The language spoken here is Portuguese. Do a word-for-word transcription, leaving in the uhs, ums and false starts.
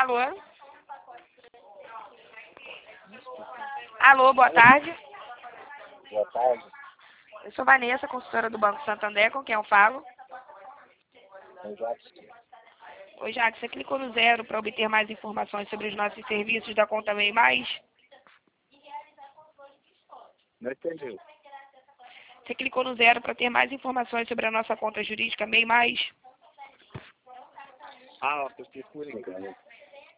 Alô? Alô, boa tarde. Boa tarde. Eu sou Vanessa, consultora do Banco Santander, com quem eu falo? Eu já Oi, Jaque, você clicou no zero para obter mais informações sobre os nossos serviços da conta MEI Mais? não entendi. Você clicou no zero para ter mais informações sobre a nossa conta jurídica MEI Mais? Ah, eu fiquei por engano.